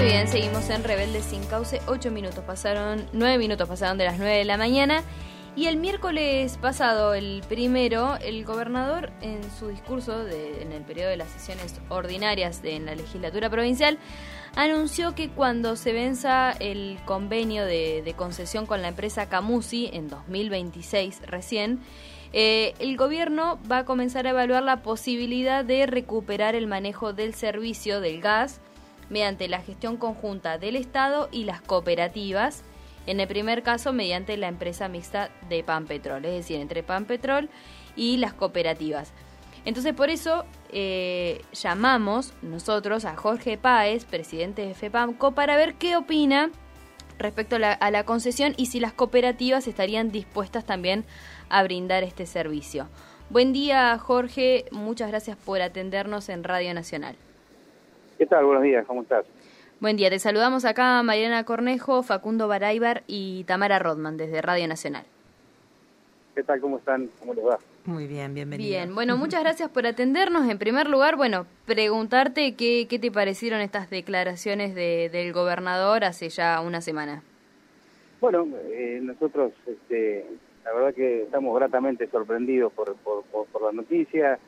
bien, seguimos en Rebeldes Sin Cauce. 9 minutos pasaron de las 9 de la mañana. Y el miércoles pasado, el primero, el gobernador en su discurso en el periodo de las sesiones ordinarias en la legislatura provincial anunció que cuando se venza el convenio de concesión con la empresa Camusi en 2026 recién, el gobierno va a comenzar a evaluar la posibilidad de recuperar el manejo del servicio del gas mediante la gestión conjunta del Estado y las cooperativas, en el primer caso mediante la empresa mixta de Panpetrol, es decir, entre Panpetrol y las cooperativas. Entonces, por eso llamamos nosotros a Jorge Páez, presidente de FEPAMCO, para ver qué opina respecto a la concesión y si las cooperativas estarían dispuestas también a brindar este servicio. Buen día, Jorge, muchas gracias por atendernos en Radio Nacional. ¿Qué tal? Buenos días, ¿cómo estás? Buen día, te saludamos acá Mariana Cornejo, Facundo Baraybar y Tamara Rodman desde Radio Nacional. ¿Qué tal? ¿Cómo están? ¿Cómo les va? Muy bien, bienvenido. Bien, bueno, muchas gracias por atendernos. En primer lugar, bueno, preguntarte qué te parecieron estas declaraciones del gobernador hace ya una semana. Bueno, nosotros, la verdad que estamos gratamente sorprendidos por la noticia.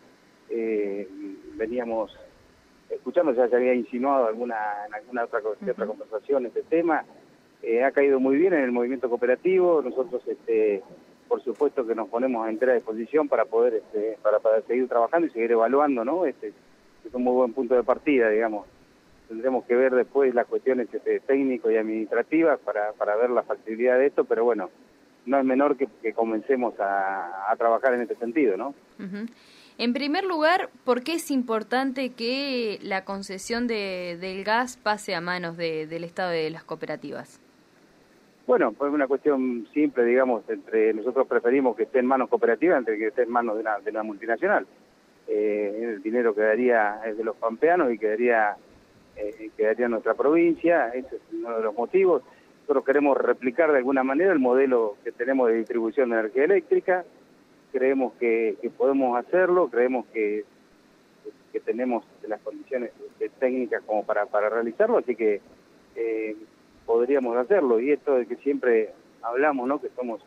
Veníamos escuchando, ya se había insinuado en alguna otra conversación este tema. Ha caído muy bien en el movimiento cooperativo. Nosotros, por supuesto que nos ponemos a entera disposición para poder para seguir trabajando y seguir evaluando, ¿no? Es un muy buen punto de partida, digamos. Tendremos que ver después las cuestiones técnicas y administrativas para ver la factibilidad de esto, pero bueno, no es menor que comencemos a trabajar en este sentido, ¿no? Uh-huh. En primer lugar, ¿por qué es importante que la concesión del gas pase a manos del Estado y de las cooperativas? Bueno, pues una cuestión simple, digamos, nosotros preferimos que esté en manos cooperativas antes que esté en manos de una multinacional. El dinero quedaría de los pampeanos y quedaría en nuestra provincia. Ese es uno de los motivos. Nosotros queremos replicar de alguna manera el modelo que tenemos de distribución de energía eléctrica. Creemos que podemos hacerlo, creemos que tenemos las condiciones técnicas como para realizarlo, así que podríamos hacerlo. Y esto de que siempre hablamos, ¿no?, que somos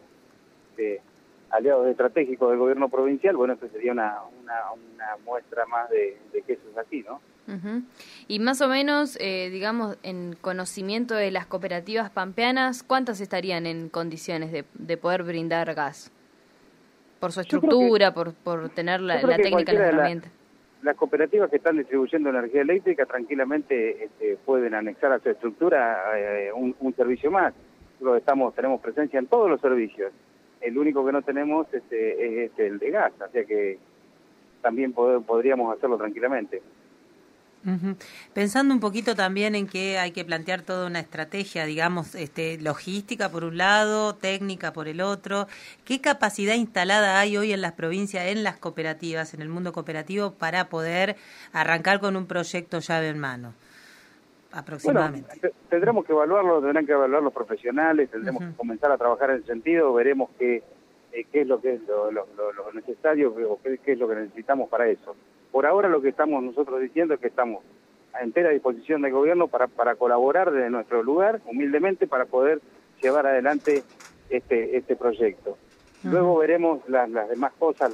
aliados estratégicos del gobierno provincial, bueno, esto sería una muestra más de que eso es así, ¿no? Uh-huh. Y más o menos, digamos, en conocimiento de las cooperativas pampeanas, ¿cuántas estarían en condiciones de poder brindar gas? Por su estructura, por tener la técnica, la herramienta. Las cooperativas que están distribuyendo energía eléctrica tranquilamente pueden anexar a su estructura un servicio más. Nosotros tenemos presencia en todos los servicios. El único que no tenemos es el de gas, o sea que también podríamos hacerlo tranquilamente. Uh-huh. Pensando un poquito también en que hay que plantear toda una estrategia, digamos, logística por un lado, técnica por el otro. ¿Qué capacidad instalada hay hoy en las provincias, en las cooperativas, en el mundo cooperativo, para poder arrancar con un proyecto llave en mano, aproximadamente? Bueno, tendremos que evaluarlo, tendrán que evaluar los profesionales, tendremos que comenzar a trabajar en ese sentido, veremos qué es lo que es lo necesario o qué es lo que necesitamos para eso. Por ahora lo que estamos nosotros diciendo es que estamos a entera disposición del gobierno para colaborar desde nuestro lugar, humildemente, para poder llevar adelante este proyecto. Luego veremos las demás cosas,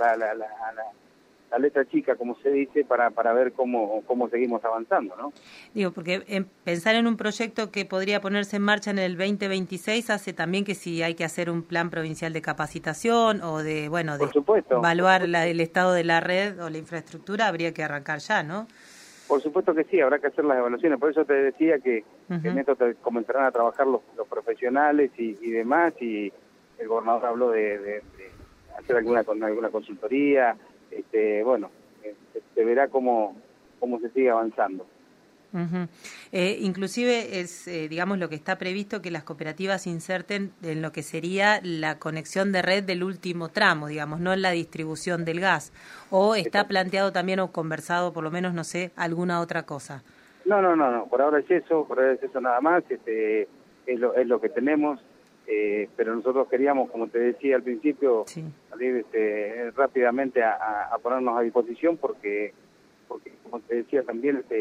la letra chica, como se dice, para ver cómo seguimos avanzando, ¿no? Digo, porque pensar en un proyecto que podría ponerse en marcha en el 2026 hace también que si hay que hacer un plan provincial de capacitación o de evaluar el estado de la red o la infraestructura, habría que arrancar ya, ¿no? Por supuesto que sí, habrá que hacer las evaluaciones. Por eso te decía que en esto comenzarán a trabajar los profesionales y demás, y el gobernador habló de hacer alguna consultoría. Se verá cómo se sigue avanzando. Uh-huh. Inclusive es, digamos, lo que está previsto que las cooperativas inserten en lo que sería la conexión de red del último tramo, digamos, no en la distribución del gas. ¿O está planteado también o conversado, por lo menos, no sé, alguna otra cosa? No, por ahora es eso nada más, es lo que tenemos. Pero nosotros queríamos, como te decía al principio, salir rápidamente a ponernos a disposición porque como te decía también,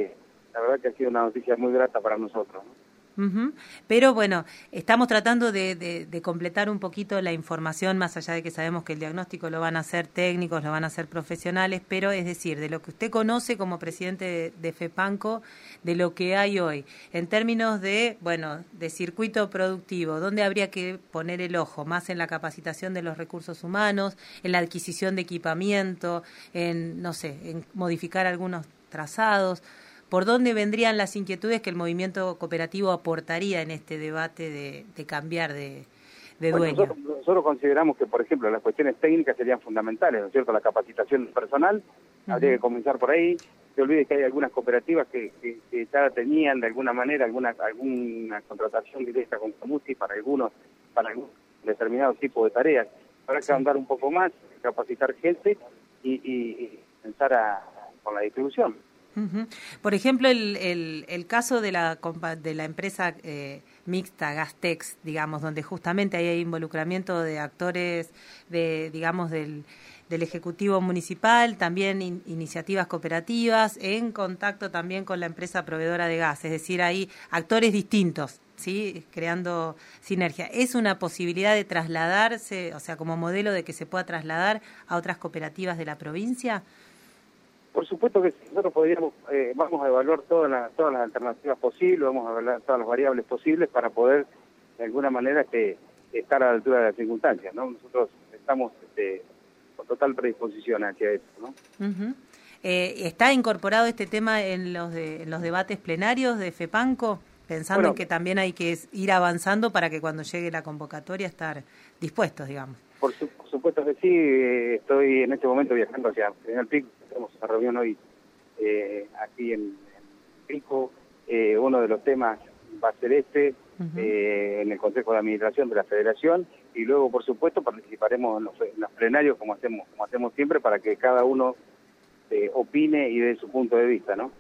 la verdad que ha sido una noticia muy grata para nosotros, ¿no? Pero bueno, estamos tratando de completar un poquito la información, más allá de que sabemos que el diagnóstico lo van a hacer técnicos, lo van a hacer profesionales, pero es decir, de lo que usted conoce como presidente de FEPAMCO, de lo que hay hoy, en términos de, bueno, de circuito productivo, ¿dónde habría que poner el ojo? Más en la capacitación de los recursos humanos, en la adquisición de equipamiento, en, no sé, en modificar algunos trazados. ¿Por dónde vendrían las inquietudes que el movimiento cooperativo aportaría en este debate de cambiar de dueño? Nosotros consideramos que, por ejemplo, las cuestiones técnicas serían fundamentales, ¿no es cierto? La capacitación personal, habría que comenzar por ahí. No te olvides que hay algunas cooperativas que ya tenían de alguna manera alguna contratación directa con Camusi para algún determinado tipo de tareas. Habrá que andar un poco más, capacitar gente y pensar con la distribución. Por ejemplo, el caso de la empresa mixta Gastex, digamos, donde justamente hay involucramiento de actores digamos del Ejecutivo Municipal, también iniciativas cooperativas, en contacto también con la empresa proveedora de gas, es decir, hay actores distintos, ¿sí? Creando sinergia. ¿Es una posibilidad de trasladarse, o sea, como modelo de que se pueda trasladar a otras cooperativas de la provincia? Por supuesto que nosotros vamos a evaluar todas las alternativas posibles, vamos a evaluar todas las variables posibles para poder, de alguna manera, estar a la altura de las circunstancias, ¿no? Nosotros estamos con total predisposición hacia eso, ¿no? ¿Está incorporado este tema en los debates plenarios de FEPAMCO? Pensando en que también hay que ir avanzando para que cuando llegue la convocatoria estar dispuestos, digamos. Por supuesto que sí, estoy en este momento viajando hacia General Pico, tenemos una reunión hoy aquí en Pico, uno de los temas va a ser en el Consejo de Administración de la Federación, y luego, por supuesto, participaremos en los plenarios como hacemos siempre, para que cada uno opine y dé su punto de vista, ¿no?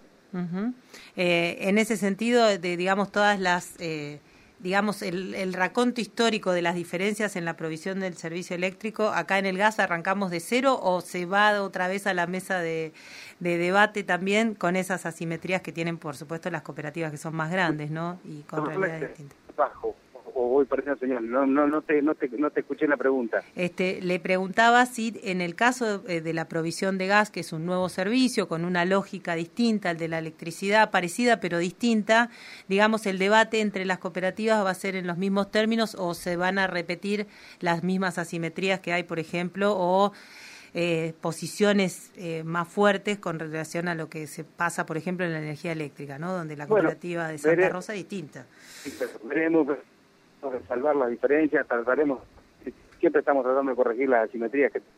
En ese sentido, digamos, todas las... digamos, el raconto histórico de las diferencias en la provisión del servicio eléctrico, acá en el gas arrancamos de cero o se va otra vez a la mesa de debate también con esas asimetrías que tienen, por supuesto, las cooperativas que son más grandes, ¿no? Y con realidades distintas. Bajo. O voy para ese señor, no te escuché la pregunta. Le preguntaba si en el caso de la provisión de gas, que es un nuevo servicio con una lógica distinta al de la electricidad, parecida pero distinta, digamos, el debate entre las cooperativas va a ser en los mismos términos o se van a repetir las mismas asimetrías que hay, por ejemplo, o posiciones más fuertes con relación a lo que se pasa, por ejemplo, en la energía eléctrica, ¿no? Donde la cooperativa de Santa Rosa es distinta. Veremos de salvar las diferencias, siempre estamos tratando de corregir las asimetrías que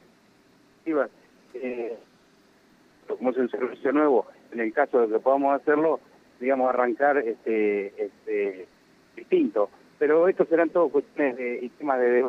como es un servicio nuevo, en el caso de que podamos hacerlo, digamos, arrancar distinto, pero estos serán todos cuestiones y temas de...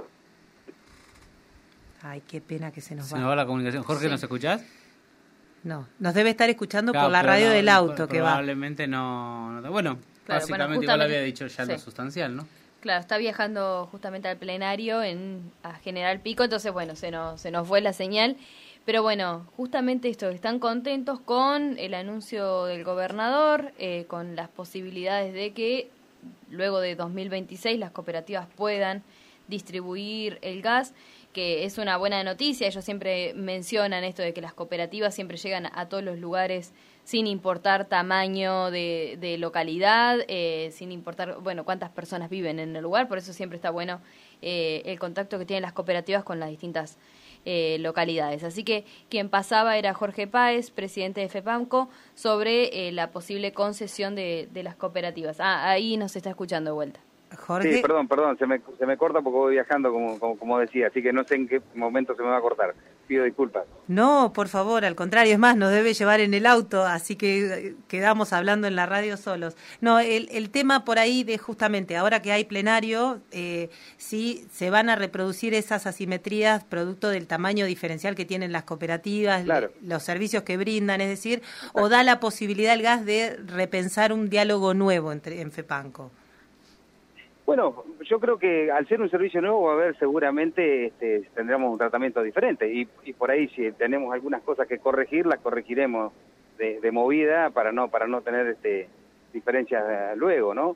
Ay, qué pena que se nos va. Se nos va la comunicación. Jorge, ¿nos escuchás? No, nos debe estar escuchando por la radio del auto que va. Probablemente no. Bueno, claro, básicamente igual había dicho ya lo sustancial, ¿no? Claro, está viajando justamente al plenario a General Pico, entonces bueno, se nos fue la señal. Pero bueno, justamente esto, están contentos con el anuncio del gobernador, con las posibilidades de que luego de 2026 las cooperativas puedan distribuir el gas, que es una buena noticia. Ellos siempre mencionan esto de que las cooperativas siempre llegan a todos los lugares sin importar tamaño de localidad, sin importar, bueno, cuántas personas viven en el lugar. Por eso siempre está bueno el contacto que tienen las cooperativas con las distintas localidades. Así que quien pasaba era Jorge Páez, presidente de FEPAMCO, sobre la posible concesión de las cooperativas. Ahí nos está escuchando de vuelta. Jorge. Sí, perdón, se me corta porque voy viajando, como decía, así que no sé en qué momento se me va a cortar. Pido disculpas. No, por favor, al contrario, es más, nos debe llevar en el auto, así que quedamos hablando en la radio solos. No, el tema por ahí de justamente, ahora que hay plenario, sí se van a reproducir esas asimetrías producto del tamaño diferencial que tienen las cooperativas, claro, los servicios que brindan, es decir, o da la posibilidad el gas de repensar un diálogo nuevo en FEPAMCO. Bueno, yo creo que al ser un servicio nuevo va a haber seguramente tendremos un tratamiento diferente y por ahí si tenemos algunas cosas que corregir, las corregiremos de movida para no tener diferencias luego, ¿no?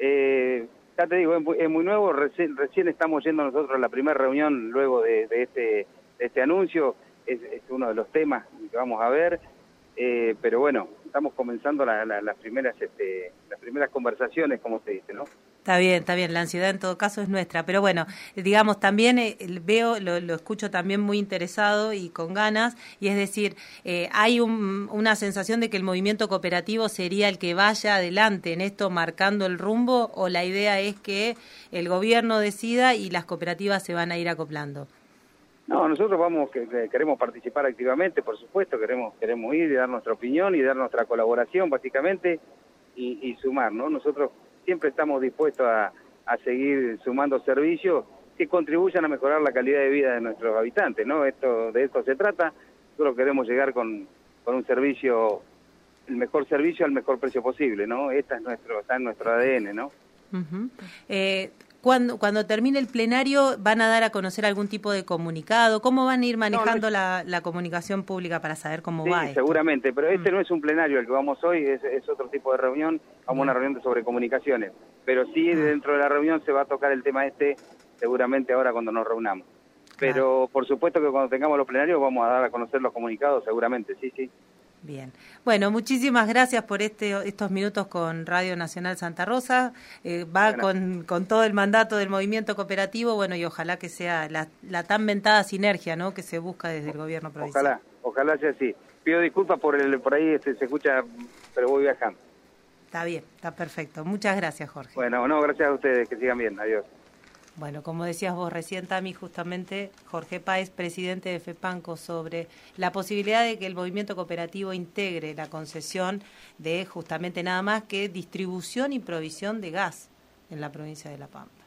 Ya te digo, es muy nuevo, recién estamos yendo nosotros a la primera reunión luego de este anuncio, es uno de los temas que vamos a ver, pero bueno, estamos comenzando las primeras conversaciones, como se dice, ¿no? Está bien, la ansiedad en todo caso es nuestra, pero bueno, digamos, también veo, lo escucho también muy interesado y con ganas, y es decir, hay una sensación de que el movimiento cooperativo sería el que vaya adelante en esto, marcando el rumbo, o la idea es que el gobierno decida y las cooperativas se van a ir acoplando. No, nosotros queremos participar activamente, por supuesto, queremos ir y dar nuestra opinión y dar nuestra colaboración, básicamente, y sumar, ¿no? Nosotros siempre estamos dispuestos a seguir sumando servicios que contribuyan a mejorar la calidad de vida de nuestros habitantes, ¿no? De esto se trata. Nosotros queremos llegar con un servicio, el mejor servicio al mejor precio posible, ¿no? Está en nuestro ADN, ¿no? Uh-huh. Cuando termine el plenario, ¿van a dar a conocer algún tipo de comunicado? ¿Cómo van a ir manejando la comunicación pública para saber cómo va esto? Seguramente, pero este no es un plenario al que vamos hoy, es otro tipo de reunión, vamos a una reunión sobre comunicaciones. Pero sí, dentro de la reunión se va a tocar el tema seguramente ahora cuando nos reunamos. Pero por supuesto que cuando tengamos los plenarios vamos a dar a conocer los comunicados, seguramente, sí. Bien. Bueno, muchísimas gracias por estos minutos con Radio Nacional Santa Rosa. Con todo el mandato del movimiento cooperativo, bueno, y ojalá que sea la tan ventada sinergia, ¿no?, que se busca desde el gobierno provincial. Ojalá sea así. Pido disculpas por ahí se escucha, pero voy viajando. Está bien, está perfecto. Muchas gracias, Jorge. Bueno, gracias a ustedes, que sigan bien. Adiós. Bueno, como decías vos recién, Tami, justamente Jorge Páez, presidente de FEPANCO, sobre la posibilidad de que el movimiento cooperativo integre la concesión de justamente nada más que distribución y provisión de gas en la provincia de La Pampa.